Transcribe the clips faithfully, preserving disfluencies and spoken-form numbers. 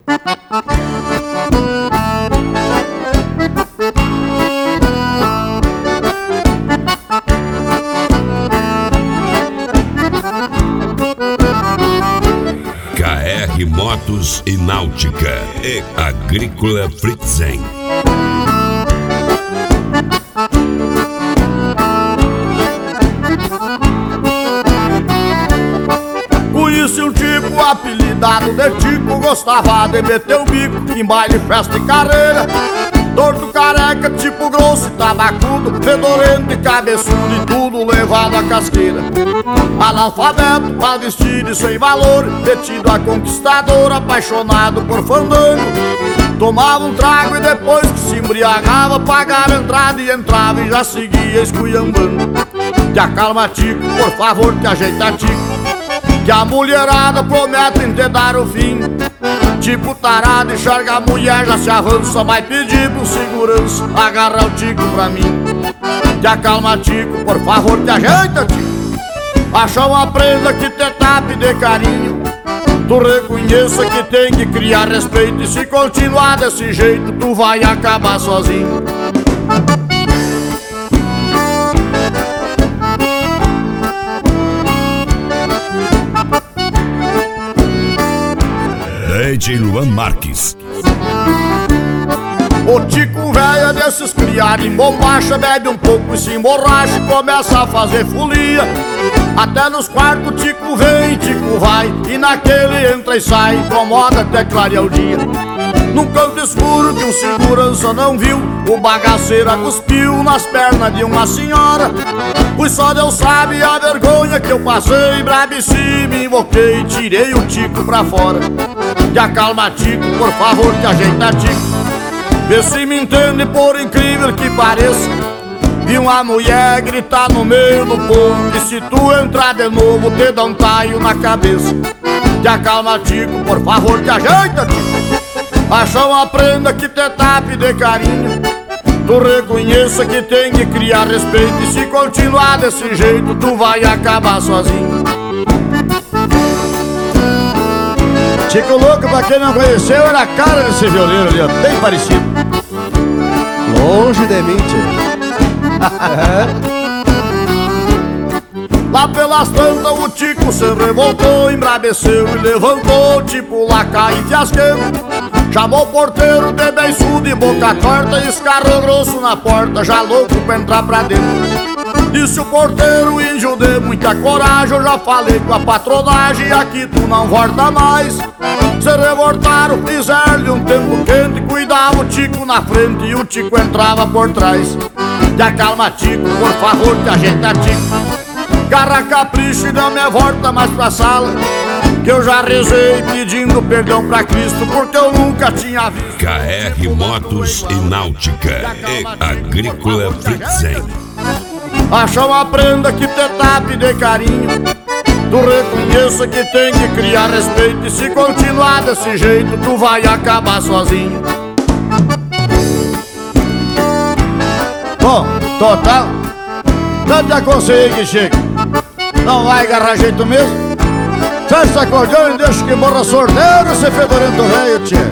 K R Motos e Náutica e Agrícola Fritzen. Conheci um tipo apelidado de Tico, gostava de meter o bico em baile, festa e carreira. Torto, careca, tipo grosso e tabacudo, fedorento e cabeçudo e tudo levado à casqueira. Analfabeto, mal vestido e sem valor, metido a conquistador, apaixonado por fandango. Tomava um trago e depois que se embriagava, pagava a entrada e entrava e já seguia esculhambando. Te acalma, Tico, por favor, te ajeita, Tico, que a mulherada promete te dar o fim. Tipo tarado, enxerga a mulher, já se avança, vai pedir pro segurança agarrar o Tico pra mim. Te acalma, Tico, por favor, te ajeita, Tico. Acha uma prenda que te tape de carinho. Tu reconheça que tem que criar respeito, e se continuar desse jeito, tu vai acabar sozinho. D J Luan Marques. O Tico velho é desses criados em bombacha, bebe um pouco e se emborracha e começa a fazer folia. Até nos quartos Tico vem, Tico vai, e naquele entra e sai, incomoda até clarear o dia. Num canto escuro que um segurança não viu, o bagaceiro cuspiu nas pernas de uma senhora. Pois só Deus sabe a vergonha que eu passei, brabeci, me invoquei, tirei o Tico pra fora. Te acalma, Tico, por favor, te ajeita, Tico, vê se me entende, por incrível que pareça. Vi uma mulher gritar no meio do povo, que se tu entrar de novo te dá um taio na cabeça. Te acalma, Tico, por favor, te ajeita, Tico. Acha uma prenda que te tape de carinho. Tu reconheça que tem que criar respeito, e se continuar desse jeito, tu vai acabar sozinho. Tico Louco, pra quem não conheceu, era a cara desse violeiro ali, ó, bem parecido. Longe de mim, tio. Lá pelas tantas o Tico se revoltou, embraveceu e levantou, tipo lacaio fiasqueiro. Chamou o porteiro de beiçudo e boca torta, e escarrou grosso na porta, já louco pra entrar pra dentro. Disse o porteiro, índio de muita coragem, eu já falei com a patronagem, aqui tu não volta mais. Se revoltaram, fizeram-lhe um tempo quente, cuidava o Tico na frente e o Tico entrava por trás. Te acalma, Tico, por favor, te ajeita, Tico, garra capricho e não me volta mais pra sala, que eu já rezei pedindo perdão pra Cristo, porque eu nunca tinha visto. K R Motos e Náutica e Agrícola Fritzen. Acha uma prenda que te tape de carinho. Tu reconheça que tem que criar respeito, e se continuar desse jeito, tu vai acabar sozinho. Bom, total, tanto aconselho que chega, não vai agarrar jeito mesmo. Fecha esse acordeão e deixa que morra sordeiro, esse fedorento velho, tchê.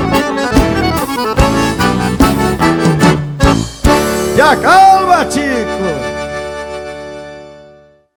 Te acalma, Tico.